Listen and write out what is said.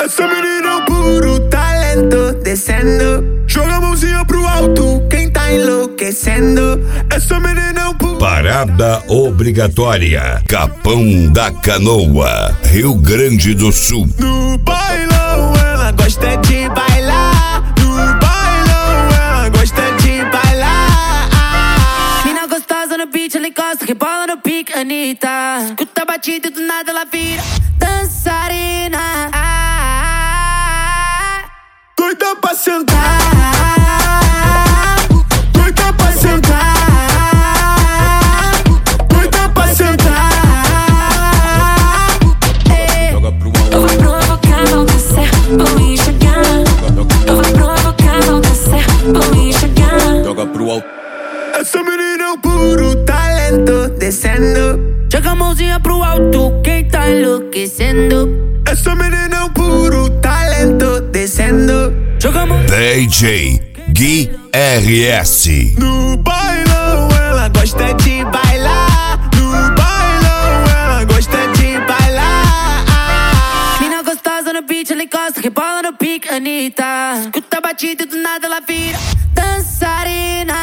Essa menina é um puro talento, descendo. Joga a mãozinha pro alto, quem tá enlouquecendo. Essa menina é um puro... Parada obrigatória, Capão da Canoa, Rio Grande do Sul. No bailão ela gosta de bailar. No bailão ela gosta de bailar. Mina gostosa no beat, ela encosta, rebola no pique, Anitta. Escuta a batida e do nada ela vira dançarina. Doida pra sentar, doida pra sentar, doida pra sentar. Eu vou provocar, vou descer, vou enxergar. Eu vou provocar, vou descer, vou enxergar. Joga pro alto. Essa menina é um puro talento, descendo. Joga a mãozinha pro alto, quem tá enlouquecendo. Essa menina é um puro talento, descendo. Joga a mão. DJ Gui RS. No bailão ela gosta de bailar. No bailão ela gosta de bailar. Mina gostosa no beat, ela encosta, rebola no pique, Anitta. Escuta a batida e do nada ela vira dançarina.